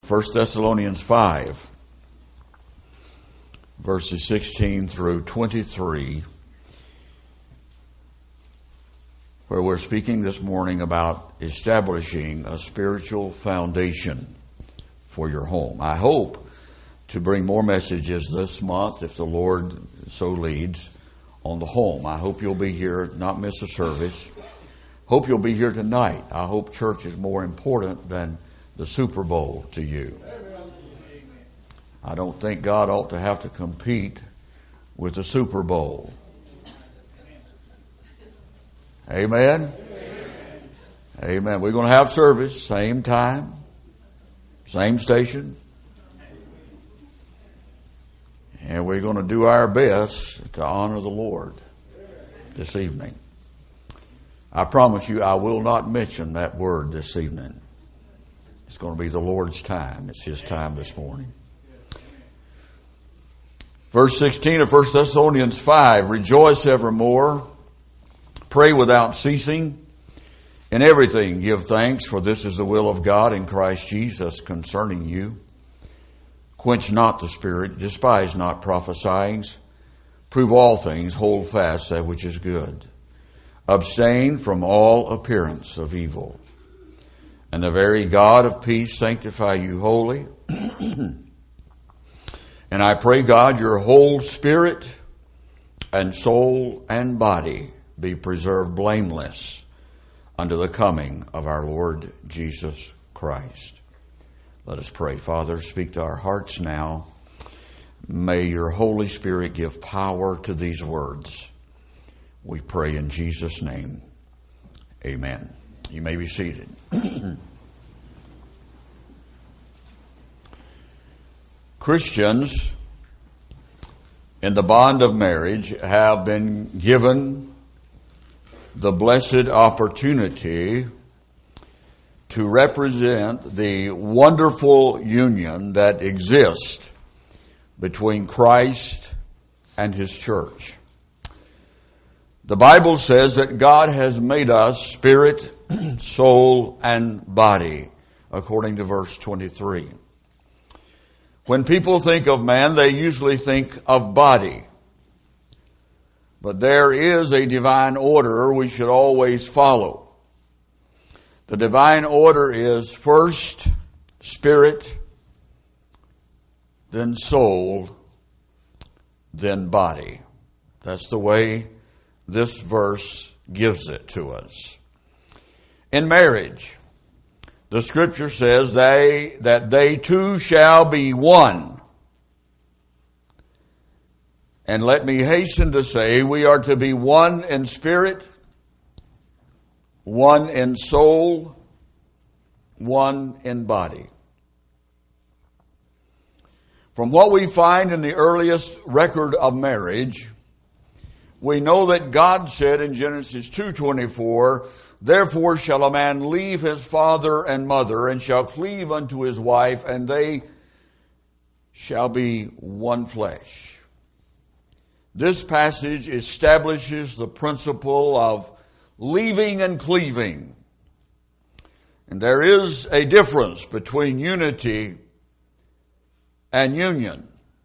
1 Thessalonians 5, verses 16 through 23, where we're speaking this morning about establishing a spiritual foundation for your home. I hope to bring more messages this month, if the Lord so leads, on the home. I hope you'll be here, not miss a service. Hope you'll be here tonight. I hope church is more important than the Super Bowl to you. I don't think God ought to have to compete with the Super Bowl. Amen? Amen. We're going to have service, same time, same station. And we're going to do our best to honor the Lord this evening. I promise you I will not mention that word this evening. It's going to be the Lord's time. It's His time this morning. Verse 16 of 1 Thessalonians 5, rejoice evermore, pray without ceasing, in everything give thanks, for this is the will of God in Christ Jesus concerning you. Quench not the spirit, despise not prophesying, prove all things, hold fast that which is good. Abstain from all appearance of evil. And the very God of peace sanctify you wholly. And I pray, God, your whole spirit and soul and body be preserved blameless unto the coming of our Lord Jesus Christ. Let us pray. Father, speak to our hearts now. May your Holy Spirit give power to these words. We pray in Jesus' name. Amen. You may be seated. Christians in the bond of marriage have been given the blessed opportunity to represent the wonderful union that exists between Christ and His church. The Bible says that God has made us spirit, soul, and body, according to verse 23. When people think of man, they usually think of body. But there is a divine order we should always follow. The divine order is first spirit, then soul, then body. That's the way this verse gives it to us. In marriage, the Scripture says that they two shall be one. And let me hasten to say, we are to be one in spirit, one in soul, one in body. From what we find in the earliest record of marriage, we know that God said in Genesis 2:24, therefore shall a man leave his father and mother, and shall cleave unto his wife, and they shall be one flesh. This passage establishes the principle of leaving and cleaving. And there is a difference between unity and union.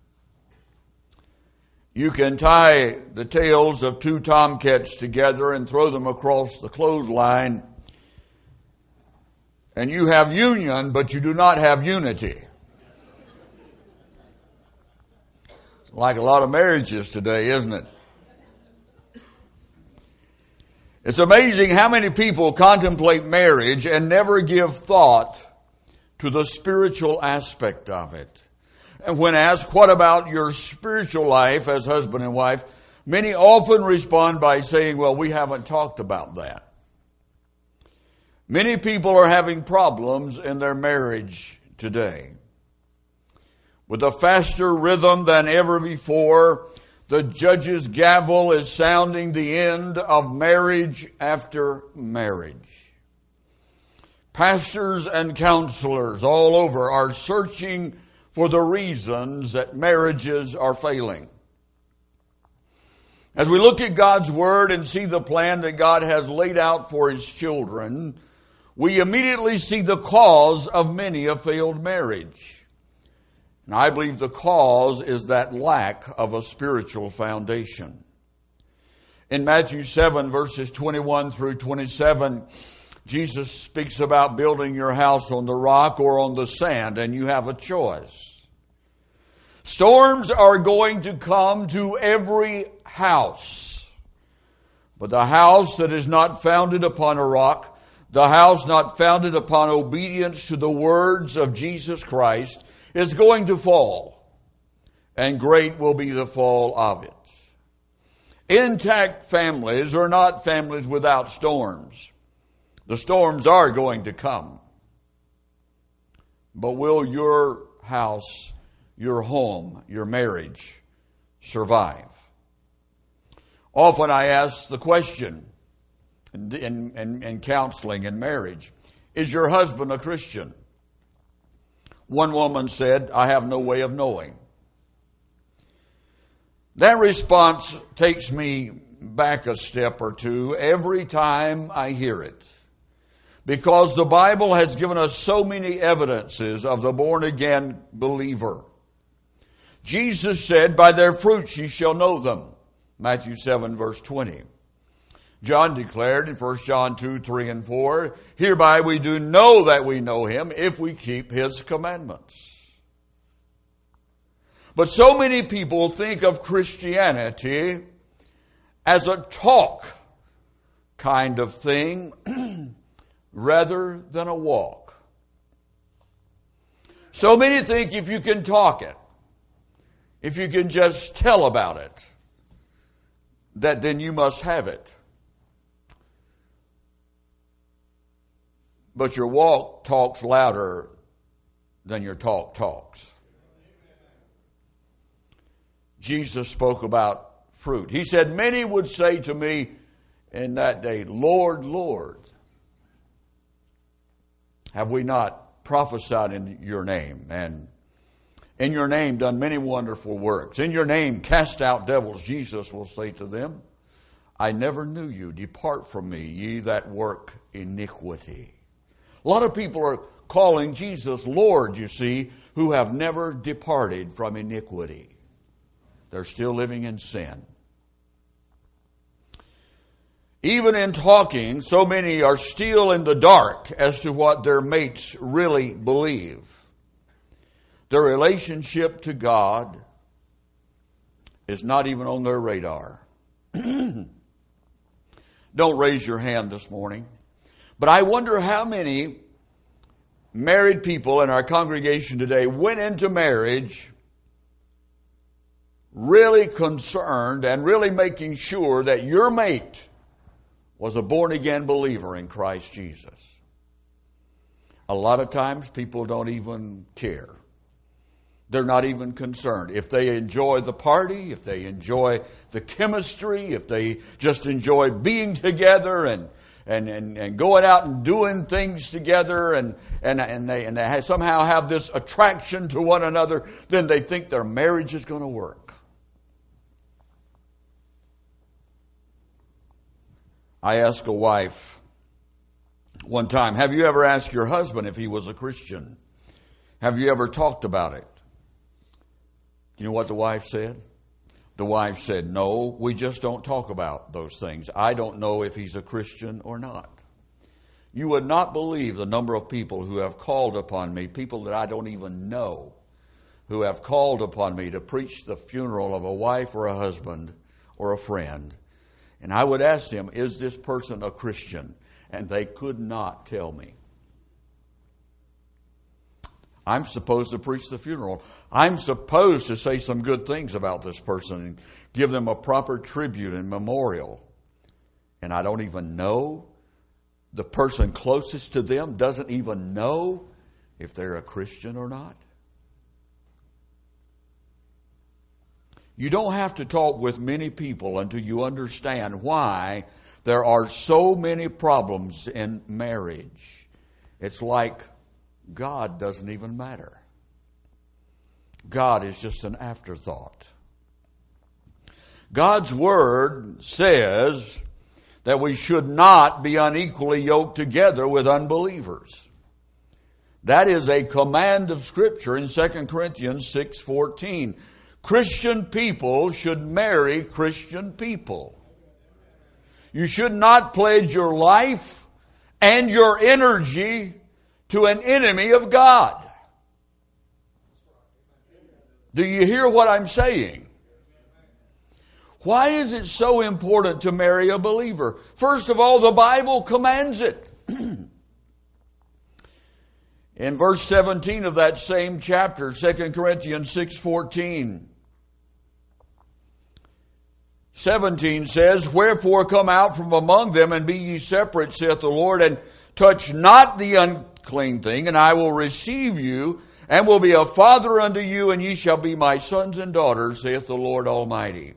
You can tie the tails of two tomcats together and throw them across the clothesline, and you have union, but you do not have unity. Like a lot of marriages today, isn't it? It's amazing how many people contemplate marriage and never give thought to the spiritual aspect of it. And when asked, what about your spiritual life as husband and wife? Many often respond by saying, well, we haven't talked about that. Many people are having problems in their marriage today. With a faster rhythm than ever before, the judge's gavel is sounding the end of marriage after marriage. Pastors and counselors all over are searching for the reasons that marriages are failing. As we look at God's Word and see the plan that God has laid out for His children, we immediately see the cause of many a failed marriage. And I believe the cause is that lack of a spiritual foundation. In Matthew 7, verses 21 through 27, Jesus speaks about building your house on the rock or on the sand, and you have a choice. Storms are going to come to every house. But the house that is not founded upon a rock, the house not founded upon obedience to the words of Jesus Christ, is going to fall. And great will be the fall of it. Intact families are not families without storms. The storms are going to come. But will your house, your home, your marriage survive? Often I ask the question in counseling and marriage, is your husband a Christian? One woman said, I have no way of knowing. That response takes me back a step or two every time I hear it. Because the Bible has given us so many evidences of the born-again believer. Jesus said, by their fruits ye shall know them. Matthew 7, verse 20. John declared in 1 John 2, 3, and 4, hereby we do know that we know him if we keep his commandments. But so many people think of Christianity as a talk kind of thing rather than a walk. So many think if you can talk it, if you can just tell about it, that then you must have it. But your walk talks louder than your talk talks. Jesus spoke about fruit. He said, many would say to me in that day, Lord, Lord, have we not prophesied in your name, and in your name done many wonderful works? In your name cast out devils. Jesus will say to them, I never knew you. Depart from me, ye that work iniquity. A lot of people are calling Jesus Lord, you see, who have never departed from iniquity. They're still living in sin. Even in talking, so many are still in the dark as to what their mates really believe. Their relationship to God is not even on their radar. Don't raise your hand this morning. But I wonder how many married people in our congregation today went into marriage really concerned and really making sure that your mate was a born-again believer in Christ Jesus. A lot of times people don't even care. They're not even concerned. If they enjoy the party, if they enjoy the chemistry, if they just enjoy being together and going out and doing things together and they somehow have this attraction to one another, then they think their marriage is going to work. I asked a wife one time, have you ever asked your husband if he was a Christian? Have you ever talked about it? You know what the wife said? The wife said, no, we just don't talk about those things. I don't know if he's a Christian or not. You would not believe the number of people who have called upon me, people that I don't even know, who have called upon me to preach the funeral of a wife or a husband or a friend. And I would ask them, is this person a Christian? And they could not tell me. I'm supposed to preach the funeral. I'm supposed to say some good things about this person and give them a proper tribute and memorial. And I don't even know. The person closest to them doesn't even know if they're a Christian or not. You don't have to talk with many people until you understand why there are so many problems in marriage. It's like God doesn't even matter. God is just an afterthought. God's Word says that we should not be unequally yoked together with unbelievers. That is a command of Scripture in 2 Corinthians 6:14. Christian people should marry Christian people. You should not pledge your life and your energy to an enemy of God. Do you hear what I'm saying? Why is it so important to marry a believer? First of all, the Bible commands it. In verse 17 of that same chapter, 2 Corinthians 6:14, 17 says, Wherefore come out from among them, and be ye separate, saith the Lord, and touch not the unclean thing, and I will receive you, and will be a father unto you, and ye shall be my sons and daughters, saith the Lord Almighty.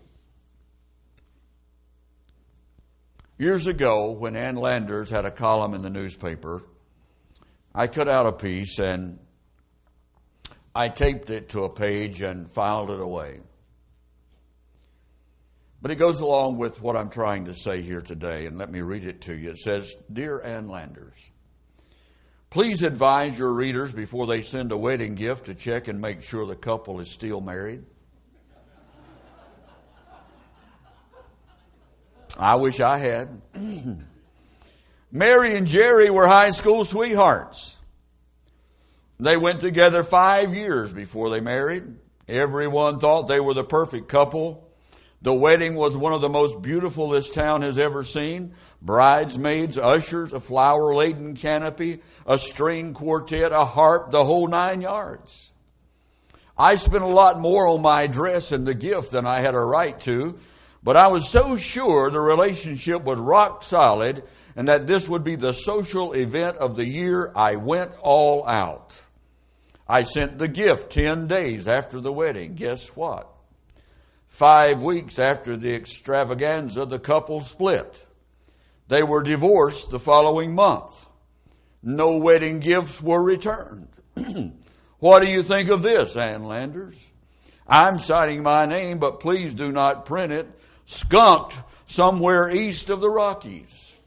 Years ago, when Ann Landers had a column in the newspaper, I cut out a piece and I taped it to a page and filed it away. But it goes along with what I'm trying to say here today, and let me read it to you. It says, Dear Ann Landers, please advise your readers before they send a wedding gift to check and make sure the couple is still married. I wish I had. Mary and Jerry were high school sweethearts. They went together 5 years before they married. Everyone thought they were the perfect couple. The wedding was one of the most beautiful this town has ever seen. Bridesmaids, ushers, a flower-laden canopy, a string quartet, a harp, the whole 9 yards. I spent a lot more on my dress and the gift than I had a right to, but I was so sure the relationship was rock solid and that this would be the social event of the year, I went all out. I sent the gift 10 days after the wedding. Guess what? 5 weeks after the extravaganza, the couple split. They were divorced the following month. No wedding gifts were returned. What do you think of this, Ann Landers? I'm citing my name, but please do not print it. Skunked somewhere east of the Rockies.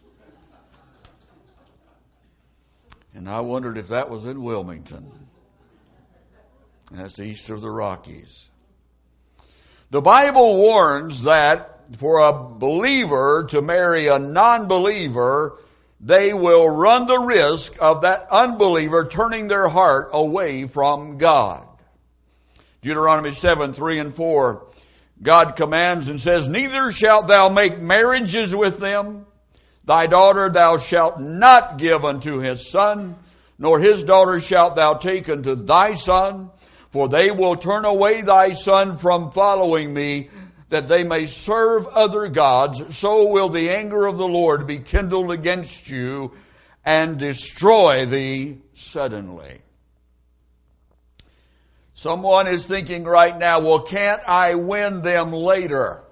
And I wondered if that was in Wilmington. That's east of the Rockies. The Bible warns that for a believer to marry a non-believer, they will run the risk of that unbeliever turning their heart away from God. Deuteronomy 7:3-4, God commands and says, Neither shalt thou make marriages with them. Thy daughter thou shalt not give unto his son, nor his daughter shalt thou take unto thy son, for they will turn away thy son from following me, that they may serve other gods. So will the anger of the Lord be kindled against you and destroy thee suddenly. Someone is thinking right now, well, can't I win them later?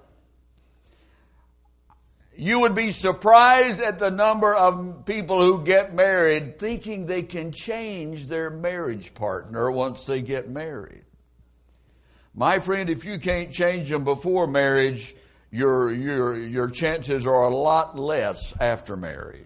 You would be surprised at the number of people who get married thinking they can change their marriage partner once they get married. My friend, if you can't change them before marriage, your chances are a lot less after marriage.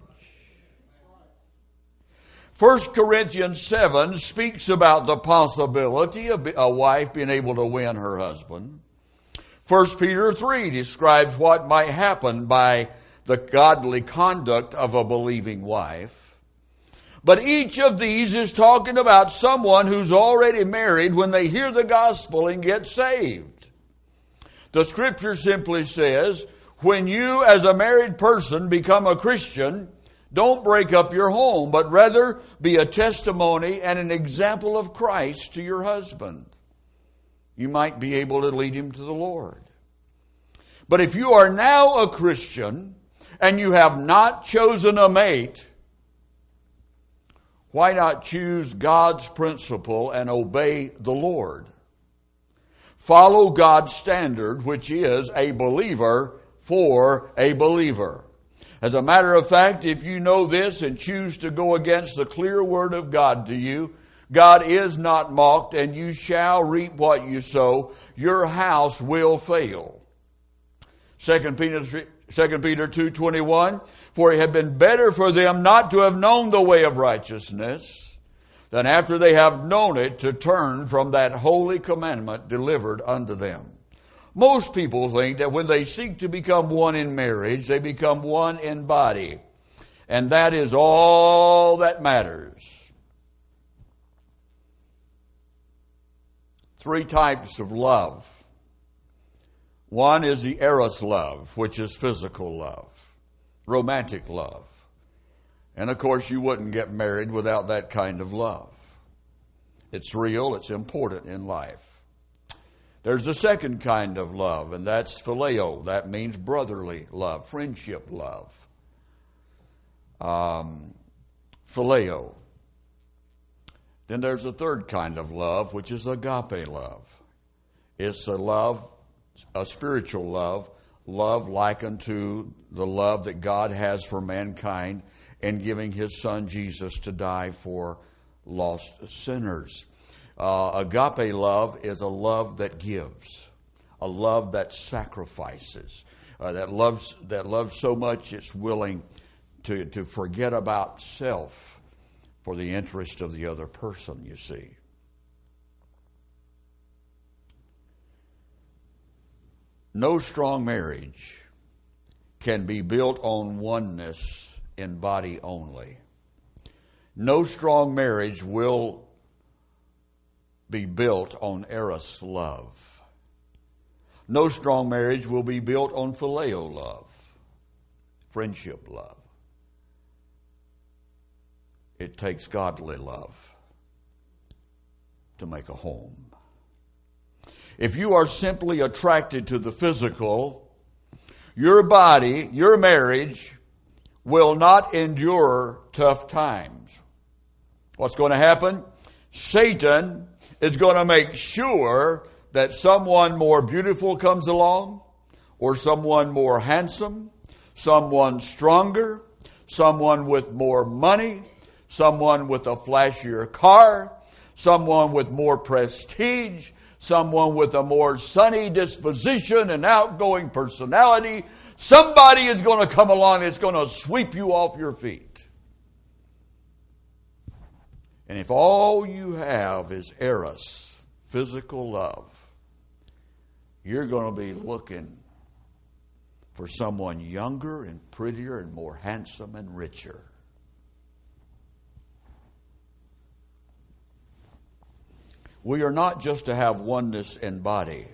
1 Corinthians 7 speaks about the possibility of a wife being able to win her husband. 1 Peter 3 describes what might happen by the godly conduct of a believing wife. But each of these is talking about someone who's already married when they hear the gospel and get saved. The scripture simply says, when you as a married person become a Christian, don't break up your home, but rather be a testimony and an example of Christ to your husband. You might be able to lead him to the Lord. But if you are now a Christian and you have not chosen a mate, why not choose God's principle and obey the Lord? Follow God's standard, which is a believer for a believer. As a matter of fact, if you know this and choose to go against the clear word of God to you, God is not mocked, and you shall reap what you sow. Your house will fail. 2 2 Peter 2:21, for it had been better for them not to have known the way of righteousness than after they have known it to turn from that holy commandment delivered unto them. Most people think that when they seek to become one in marriage, they become one in body. And that is all that matters. 3 types of love. One is the eros love, which is physical love, romantic love. And of course, you wouldn't get married without that kind of love. It's real, it's important in life. There's the second kind of love, and that's phileo. That means brotherly love, friendship love. Phileo. Then there's a third kind of love, which is agape love. It's a love, a spiritual love, love like unto the love that God has for mankind in giving His Son Jesus to die for lost sinners. Agape love is a love that gives, a love that sacrifices, that loves so much it's willing to forget about self for the interest of the other person, you see. No strong marriage can be built on oneness in body only. No strong marriage will be built on eros love. No strong marriage will be built on phileo love, friendship love. It takes godly love to make a home. If you are simply attracted to the physical, your body, your marriage will not endure tough times. What's going to happen? Satan is going to make sure that someone more beautiful comes along, or someone more handsome, someone stronger, someone with more money, someone with a flashier car, someone with more prestige, someone with a more sunny disposition and outgoing personality. Somebody is going to come along that's going to sweep you off your feet. And if all you have is eros, physical love, you're going to be looking for someone younger and prettier and more handsome and richer. We are not just to have oneness in body.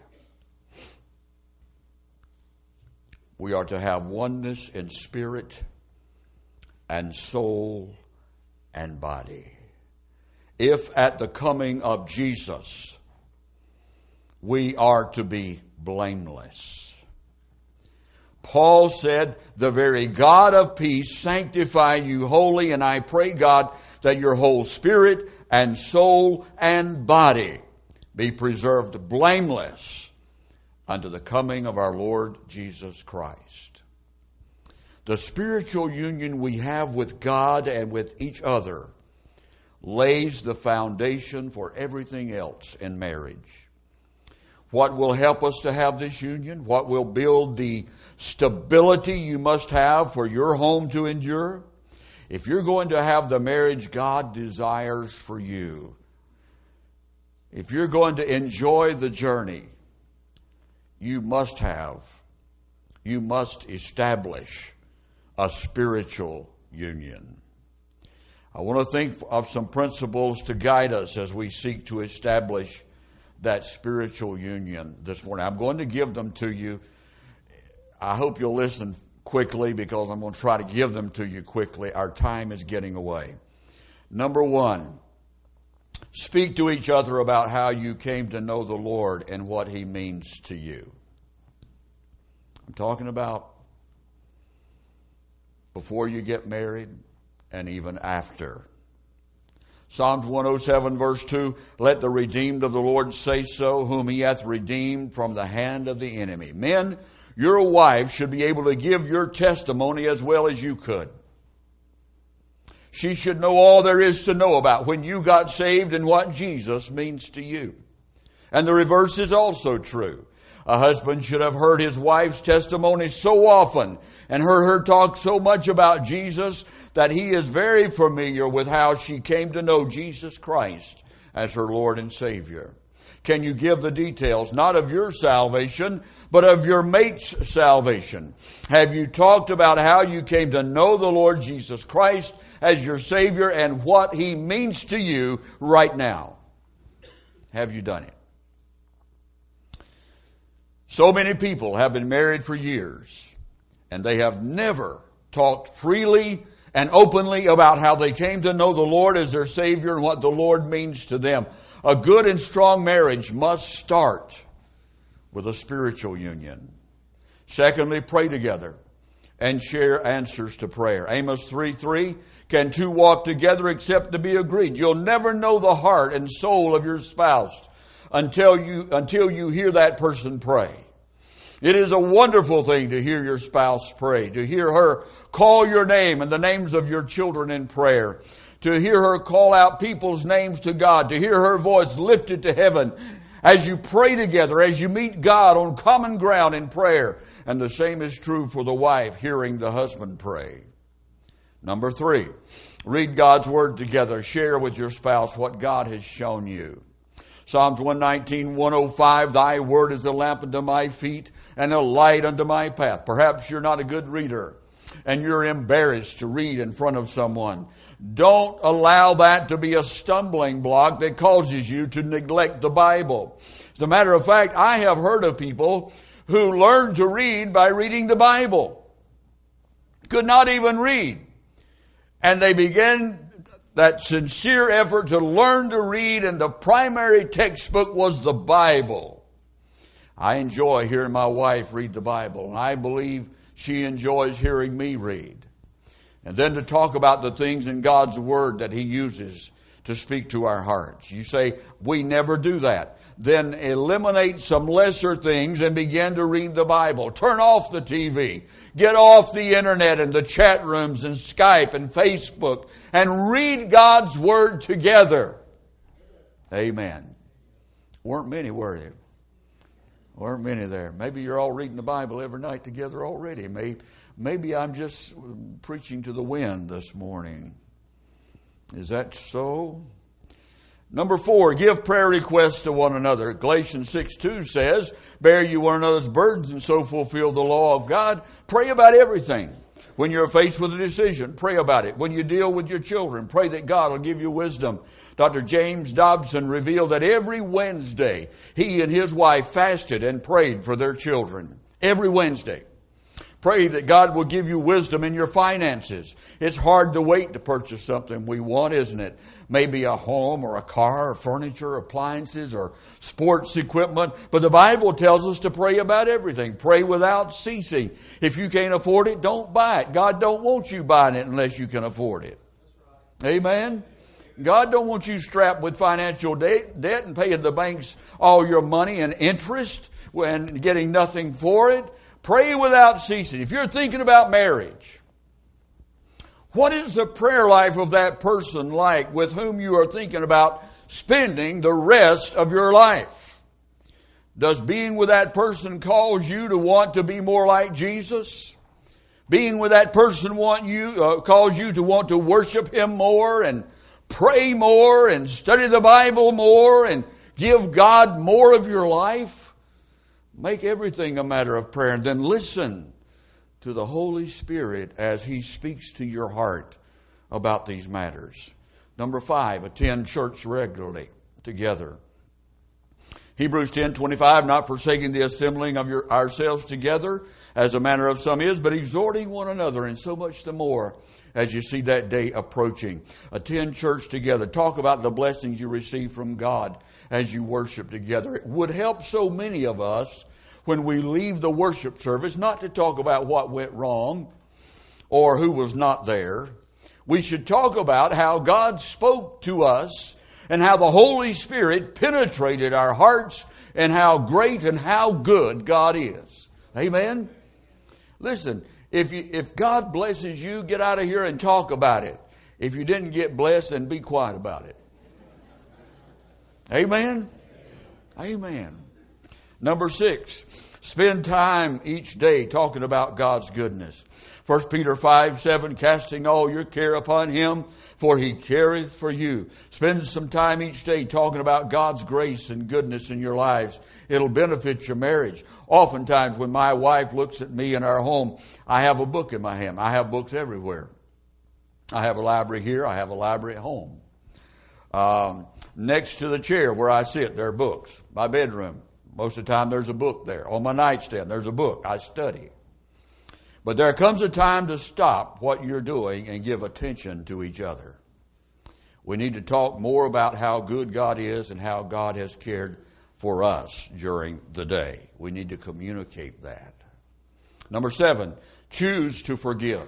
We are to have oneness in spirit and soul and body. If at the coming of Jesus, we are to be blameless. Paul said, the very God of peace sanctify you wholly, and I pray, God, that your whole spirit and soul and body be preserved blameless unto the coming of our Lord Jesus Christ. The spiritual union we have with God and with each other lays the foundation for everything else in marriage. What will help us to have this union? What will build the stability you must have for your home to endure? If you're going to have the marriage God desires for you, if you're going to enjoy the journey, you must establish a spiritual union. I want to think of some principles to guide us as we seek to establish that spiritual union this morning. I'm going to give them to you. I hope you'll listen quickly because I'm going to try to give them to you quickly. Our time is getting away. Number 1, speak to each other about how you came to know the Lord and what He means to you. I'm talking about before you get married and even after. Psalms 107 verse 2, let the redeemed of the Lord say so, whom He hath redeemed from the hand of the enemy. Men, your wife should be able to give your testimony as well as you could. She should know all there is to know about when you got saved and what Jesus means to you. And the reverse is also true. A husband should have heard his wife's testimony so often and heard her talk so much about Jesus that he is very familiar with how she came to know Jesus Christ as her Lord and Savior. Can you give the details, not of your salvation, but of your mate's salvation? Have you talked about how you came to know the Lord Jesus Christ as your Savior and what He means to you right now? Have you done it? So many people have been married for years, and they have never talked freely and openly about how they came to know the Lord as their Savior and what the Lord means to them. A good and strong marriage must start with a spiritual union. Secondly, pray together and share answers to prayer. Amos 3:3, can two walk together except to be agreed? You'll never know the heart and soul of your spouse until you hear that person pray. It is a wonderful thing to hear your spouse pray, to hear her call your name and the names of your children in prayer, to hear her call out people's names to God, to hear her voice lifted to heaven as you pray together, as you meet God on common ground in prayer. And the same is true for the wife, hearing the husband pray. Number 3, read God's Word together. Share with your spouse what God has shown you. Psalms 119, 105, Thy Word is a lamp unto my feet and a light unto my path. Perhaps you're not a good reader and you're embarrassed to read in front of someone. Don't allow that to be a stumbling block that causes you to neglect the Bible. As a matter of fact, I have heard of people who learned to read by reading the Bible. Could not even read. And they began that sincere effort to learn to read, and the primary textbook was the Bible. I enjoy hearing my wife read the Bible, and I believe she enjoys hearing me read. And then to talk about the things in God's Word that He uses to speak to our hearts. You say, we never do that. Then eliminate some lesser things and begin to read the Bible. Turn off the TV. Get off the internet and the chat rooms and Skype and Facebook and read God's Word together. Amen. Weren't many, were you? Weren't many there. Maybe you're all reading the Bible every night together already. Maybe I'm just preaching to the wind this morning. Is that so? Number 4, give prayer requests to one another. Galatians 6:2 says, bear you one another's burdens and so fulfill the law of God. Pray about everything. When you're faced with a decision, pray about it. When you deal with your children, pray that God will give you wisdom. Dr. James Dobson revealed that every Wednesday, he and his wife fasted and prayed for their children. Every Wednesday. Pray that God will give you wisdom in your finances. It's hard to wait to purchase something we want, isn't it? Maybe a home or a car or furniture, appliances or sports equipment. But the Bible tells us to pray about everything. Pray without ceasing. If you can't afford it, don't buy it. God don't want you buying it unless you can afford it. Amen? God don't want you strapped with financial debt and paying the banks all your money and interest and getting nothing for it. Pray without ceasing. If you're thinking about marriage, what is the prayer life of that person like with whom you are thinking about spending the rest of your life? Does being with that person cause you to want to be more like Jesus? Being with that person cause you to want to worship Him more and pray more and study the Bible more and give God more of your life? Make everything a matter of prayer, and then listen to the Holy Spirit as He speaks to your heart about these matters. Number 5, attend church regularly together. Hebrews 10:25, not forsaking the assembling of ourselves together, as a manner of some is, but exhorting one another, and so much the more as you see that day approaching. Attend church together. Talk about the blessings you receive from God as you worship together. It would help so many of us when we leave the worship service not to talk about what went wrong or who was not there. We should talk about how God spoke to us and how the Holy Spirit penetrated our hearts and how great and how good God is. Amen? Listen, if God blesses you, get out of here and talk about it. If you didn't get blessed, then be quiet about it. Amen? Amen. Number 6, spend time each day talking about God's goodness. 1 Peter 5:7, casting all your care upon Him, for He careth for you. Spend some time each day talking about God's grace and goodness in your lives. It'll benefit your marriage. Oftentimes when my wife looks at me in our home, I have a book in my hand. I have books everywhere. I have a library here. I have a library at home. Next to the chair where I sit, there are books. My bedroom, most of the time there's a book there. On my nightstand, there's a book. I study. But there comes a time to stop what you're doing and give attention to each other. We need to talk more about how good God is and how God has cared for us during the day. We need to communicate that. Number 7, choose to forgive.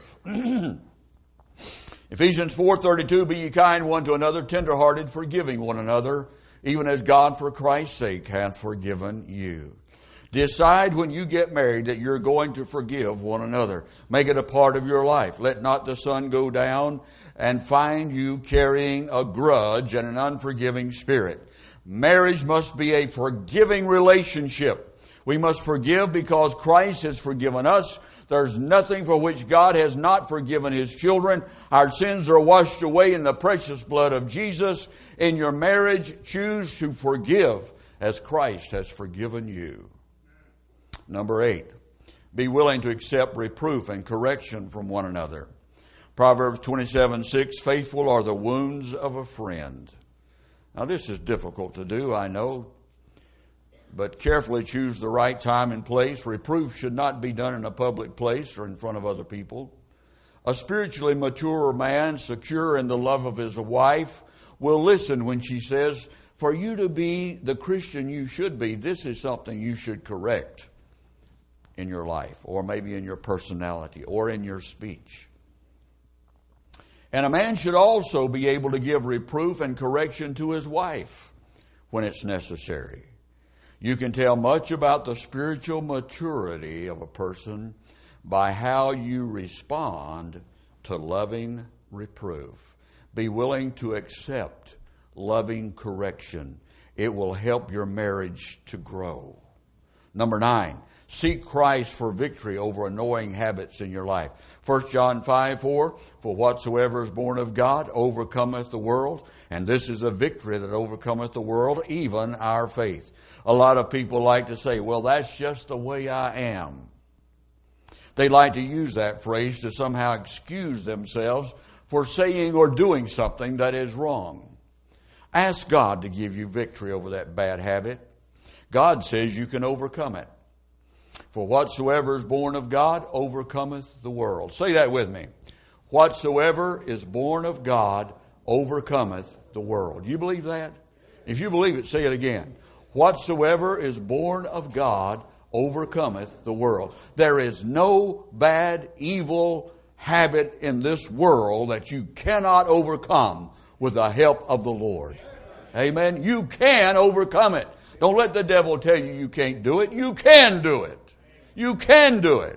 Ephesians 4:32, be ye kind one to another, tenderhearted, forgiving one another, even as God for Christ's sake hath forgiven you. Decide when you get married that you're going to forgive one another. Make it a part of your life. Let not the sun go down and find you carrying a grudge and an unforgiving spirit. Marriage must be a forgiving relationship. We must forgive because Christ has forgiven us. There's nothing for which God has not forgiven His children. Our sins are washed away in the precious blood of Jesus. In your marriage, choose to forgive as Christ has forgiven you. Number 8, be willing to accept reproof and correction from one another. Proverbs 27:6, faithful are the wounds of a friend. Now this is difficult to do, I know, but carefully choose the right time and place. Reproof should not be done in a public place or in front of other people. A spiritually mature man, secure in the love of his wife, will listen when she says, for you to be the Christian you should be, this is something you should correct in your life, or maybe in your personality, or in your speech. And a man should also be able to give reproof and correction to his wife when it's necessary. You can tell much about the spiritual maturity of a person by how you respond to loving reproof. Be willing to accept loving correction. It will help your marriage to grow. Number 9, seek Christ for victory over annoying habits in your life. 1 John 5:4, for whatsoever is born of God overcometh the world, and this is a victory that overcometh the world, even our faith. A lot of people like to say, well, that's just the way I am. They like to use that phrase to somehow excuse themselves for saying or doing something that is wrong. Ask God to give you victory over that bad habit. God says you can overcome it. For whatsoever is born of God overcometh the world. Say that with me. Whatsoever is born of God overcometh the world. You believe that? If you believe it, say it again. Whatsoever is born of God overcometh the world. There is no bad, evil habit in this world that you cannot overcome with the help of the Lord. Amen. You can overcome it. Don't let the devil tell you you can't do it. You can do it. You can do it.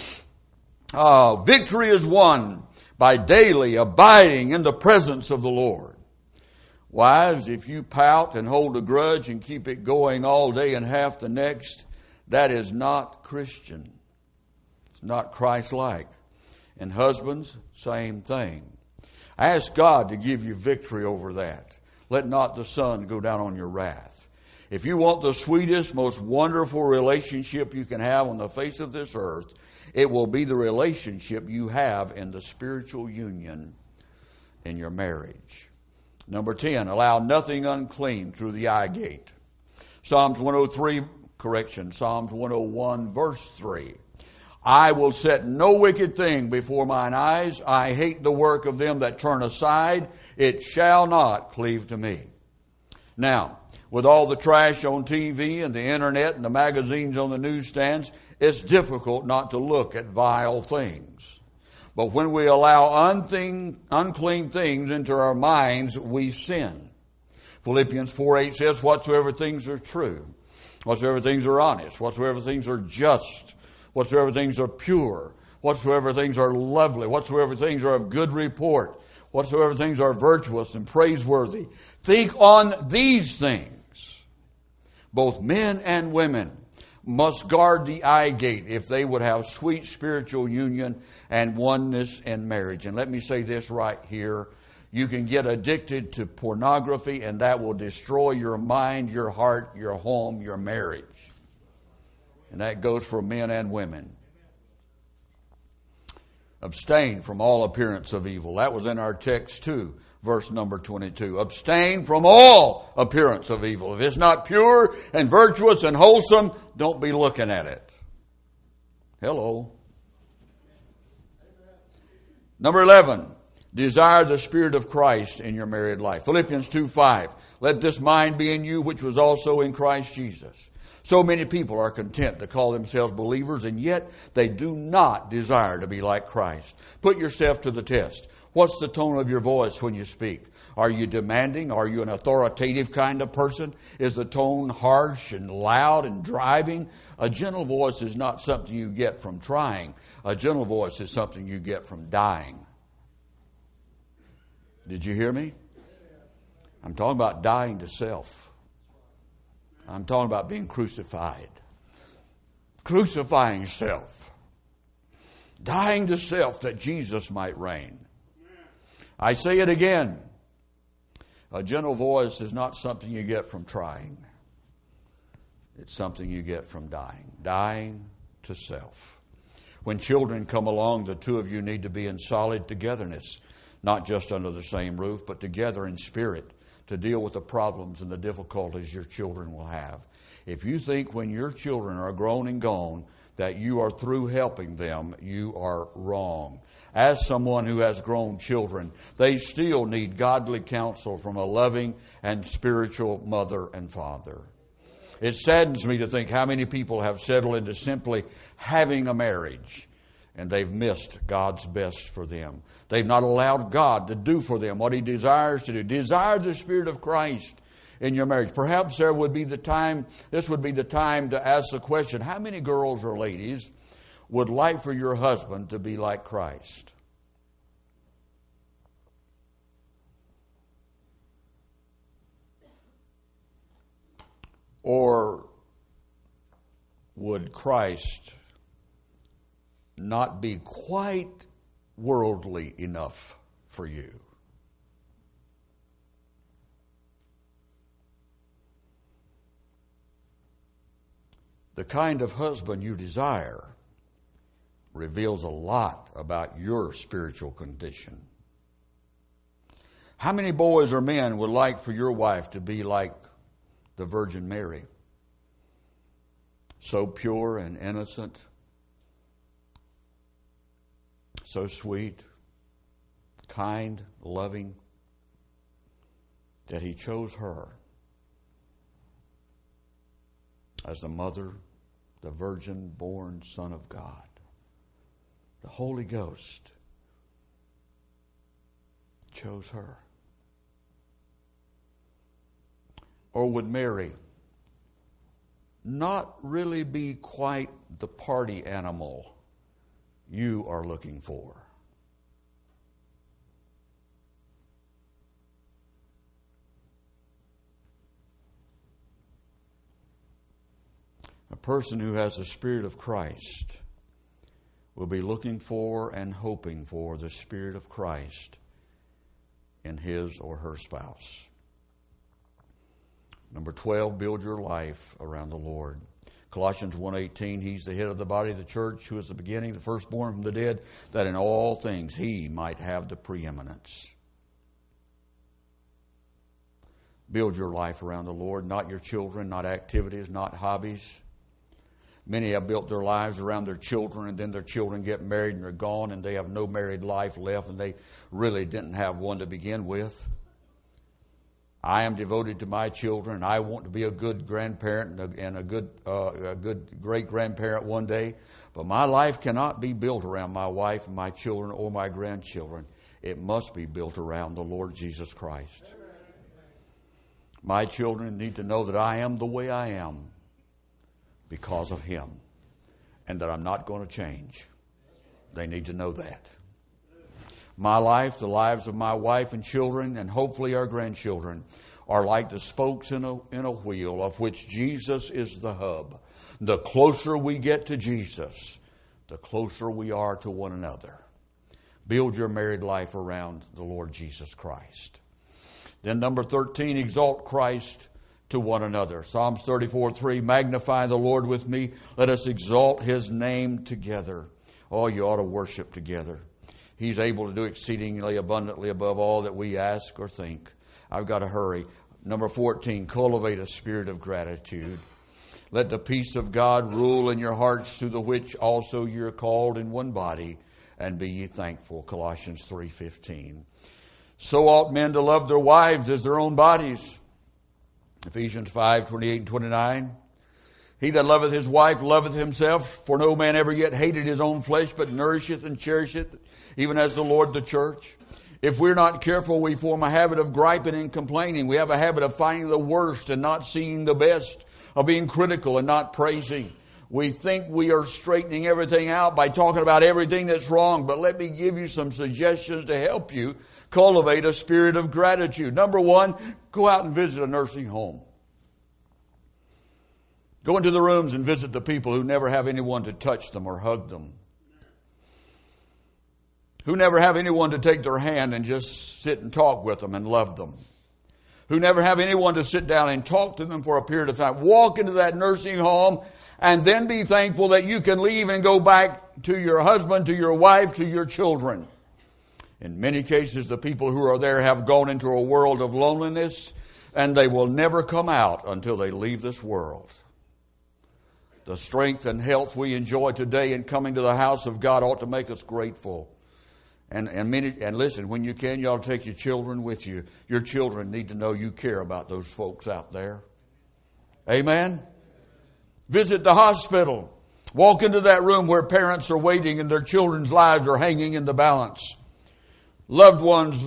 Victory is won by daily abiding in the presence of the Lord. Wives, if you pout and hold a grudge and keep it going all day and half the next, that is not Christian. It's not Christ-like. And husbands, same thing. Ask God to give you victory over that. Let not the sun go down on your wrath. If you want the sweetest, most wonderful relationship you can have on the face of this earth, it will be the relationship you have in the spiritual union in your marriage. Number 10, allow nothing unclean through the eye gate. Psalms 101 verse 3. I will set no wicked thing before mine eyes. I hate the work of them that turn aside. It shall not cleave to me. Now, with all the trash on TV and the internet and the magazines on the newsstands, it's difficult not to look at vile things. But when we allow unclean things into our minds, we sin. Philippians 4:8 says, whatsoever things are true, whatsoever things are honest, whatsoever things are just, whatsoever things are pure, whatsoever things are lovely, whatsoever things are of good report, whatsoever things are virtuous and praiseworthy, think on these things. Both men and women must guard the eye gate if they would have sweet spiritual union and oneness in marriage. And let me say this right here. You can get addicted to pornography, and that will destroy your mind, your heart, your home, your marriage. And that goes for men and women. Abstain from all appearance of evil. That was in our text too, verse number 22. Abstain from all appearance of evil. If it's not pure and virtuous and wholesome, don't be looking at it. Hello. Number 11. Desire the Spirit of Christ in your married life. Philippians 2:5. Let this mind be in you, which was also in Christ Jesus. So many people are content to call themselves believers, and yet they do not desire to be like Christ. Put yourself to the test. What's the tone of your voice when you speak? Are you demanding? Are you an authoritative kind of person? Is the tone harsh and loud and driving? A gentle voice is not something you get from trying. A gentle voice is something you get from dying. Did you hear me? I'm talking about dying to self. I'm talking about being crucified. Crucifying self. Dying to self that Jesus might reign. I say it again. A gentle voice is not something you get from trying. It's something you get from dying. Dying to self. When children come along, the two of you need to be in solid togetherness. Not just under the same roof, but together in spirit to deal with the problems and the difficulties your children will have. If you think when your children are grown and gone that you are through helping them, you are wrong. As someone who has grown children, they still need godly counsel from a loving and spiritual mother and father. It saddens me to think how many people have settled into simply having a marriage, and they've missed God's best for them. They've not allowed God to do for them what He desires to do. Desire the Spirit of Christ in your marriage. Perhaps this would be the time to ask the question, how many girls or ladies would like for your husband to be like Christ? Or would Christ not be quite worldly enough for you? The kind of husband you desire reveals a lot about your spiritual condition. How many boys or men would like for your wife to be like the Virgin Mary? So pure and innocent, so sweet, kind, loving, that He chose her as the mother, the virgin-born Son of God. The Holy Ghost chose her. Or would Mary not really be quite the party animal you are looking for? A person who has the Spirit of Christ will be looking for and hoping for the Spirit of Christ in his or her spouse. Number 12, build your life around the Lord. Colossians 1:18, He's the head of the body of the church, who is the beginning, the firstborn from the dead, that in all things He might have the preeminence. Build your life around the Lord, not your children, not activities, not hobbies. Many have built their lives around their children, and then their children get married and they're gone, and they have no married life left, and they really didn't have one to begin with. I am devoted to my children. I want to be a good grandparent and a good great-grandparent one day. But my life cannot be built around my wife and my children or my grandchildren. It must be built around the Lord Jesus Christ. My children need to know that I am the way I am because of Him, and that I'm not going to change. They need to know that. My life, the lives of my wife and children, and hopefully our grandchildren, are like the spokes in a wheel, of which Jesus is the hub. The closer we get to Jesus, the closer we are to one another. Build your married life around the Lord Jesus Christ. Then number 13, exalt Christ to one another. Psalms 34:3, magnify the Lord with me. Let us exalt His name together. Oh, you ought to worship together. He's able to do exceedingly abundantly above all that we ask or think. I've got to hurry. Number 14, cultivate a spirit of gratitude. Let the peace of God rule in your hearts, to the which also you're called in one body, and be ye thankful. Colossians 3:15. So ought men to love their wives as their own bodies. Ephesians 5:28 and 29. He that loveth his wife loveth himself, for no man ever yet hated his own flesh, but nourisheth and cherisheth, even as the Lord the church. If we're not careful, we form a habit of griping and complaining. We have a habit of finding the worst and not seeing the best, of being critical and not praising. We think we are straightening everything out by talking about everything that's wrong, but let me give you some suggestions to help you cultivate a spirit of gratitude. Number 1, go out and visit a nursing home. Go into the rooms and visit the people who never have anyone to touch them or hug them, who never have anyone to take their hand and just sit and talk with them and love them, who never have anyone to sit down and talk to them for a period of time. Walk into that nursing home and then be thankful that you can leave and go back to your husband, to your wife, to your children. In many cases, the people who are there have gone into a world of loneliness, and they will never come out until they leave this world. The strength and health we enjoy today in coming to the house of God ought to make us grateful. And listen, when you can, you ought to take your children with you. Your children need to know you care about those folks out there. Amen? Visit the hospital. Walk into that room where parents are waiting and their children's lives are hanging in the balance. Loved ones'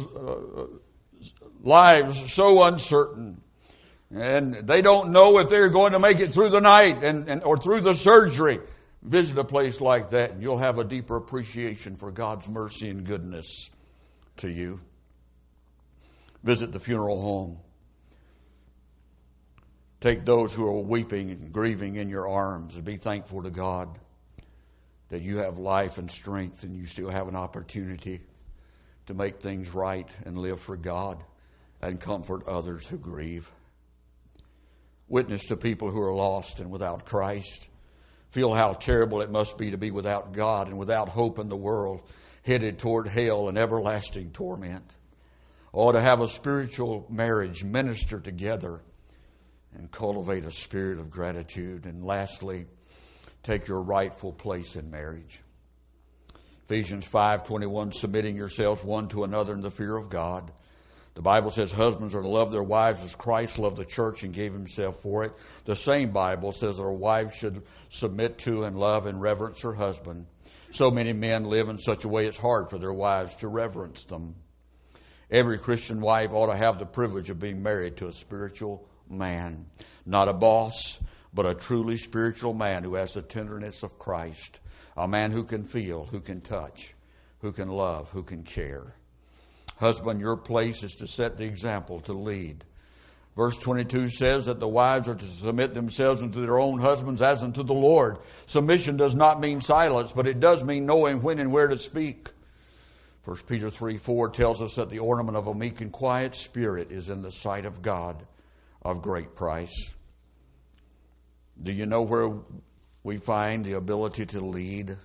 lives so uncertain. And they don't know if they're going to make it through the night or through the surgery. Visit a place like that and you'll have a deeper appreciation for God's mercy and goodness to you. Visit the funeral home. Take those who are weeping and grieving in your arms and be thankful to God that you have life and strength and you still have an opportunity to make things right and live for God and comfort others who grieve. Witness to people who are lost and without Christ. Feel how terrible it must be to be without God and without hope in the world, headed toward hell and everlasting torment. Or to have a spiritual marriage, minister together and cultivate a spirit of gratitude. And lastly, take your rightful place in marriage. Ephesians 5:21, submitting yourselves one to another in the fear of God. The Bible says husbands are to love their wives as Christ loved the church and gave himself for it. The same Bible says that our wives should submit to and love and reverence her husband. So many men live in such a way it's hard for their wives to reverence them. Every Christian wife ought to have the privilege of being married to a spiritual man. Not a boss, but a truly spiritual man who has the tenderness of Christ. A man who can feel, who can touch, who can love, who can care. Husband, your place is to set the example, to lead. Verse 22 says that the wives are to submit themselves unto their own husbands as unto the Lord. Submission does not mean silence, but it does mean knowing when and where to speak. 1 Peter 3:4 tells us that the ornament of a meek and quiet spirit is in the sight of God of great price. Do you know where we find the ability to lead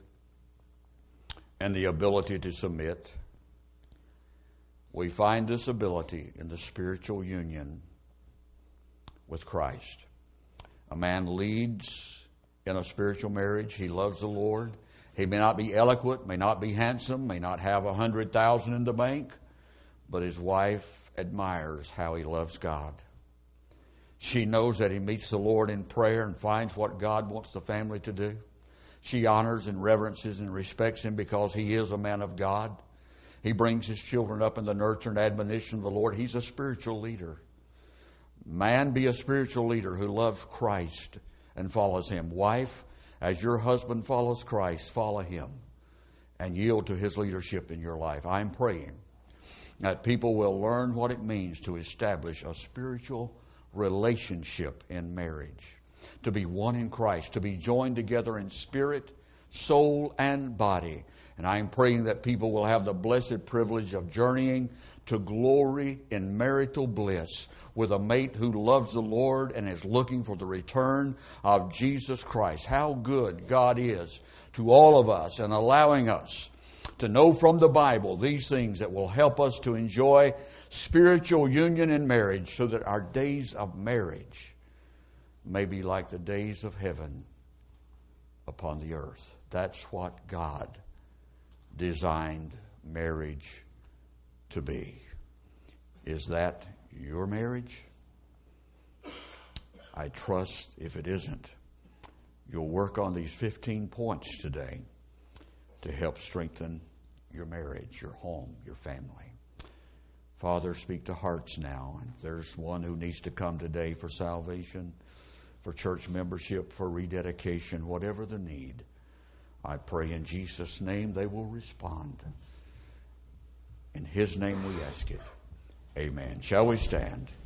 and the ability to submit? We find this ability in the spiritual union with Christ. A man leads in a spiritual marriage. He loves the Lord. He may not be eloquent, may not be handsome, may not have 100,000 in the bank, but his wife admires how he loves God. She knows that he meets the Lord in prayer and finds what God wants the family to do. She honors and reverences and respects him because he is a man of God. He brings his children up in the nurture and admonition of the Lord. He's a spiritual leader. Man, be a spiritual leader who loves Christ and follows him. Wife, as your husband follows Christ, follow him and yield to his leadership in your life. I'm praying that people will learn what it means to establish a spiritual relationship in marriage, to be one in Christ, to be joined together in spirit, soul, and body. And I'm praying that people will have the blessed privilege of journeying to glory in marital bliss with a mate who loves the Lord and is looking for the return of Jesus Christ. How good God is to all of us and allowing us to know from the Bible these things that will help us to enjoy spiritual union in marriage so that our days of marriage may be like the days of heaven upon the earth. That's what God designed marriage to be. Is that your marriage? I trust if it isn't, you'll work on these 15 points today to help strengthen your marriage, your home, your family. Father, speak to hearts now. And if there's one who needs to come today for salvation, for church membership, for rededication, whatever the need, I pray in Jesus' name they will respond. In His name we ask it. Amen. Shall we stand?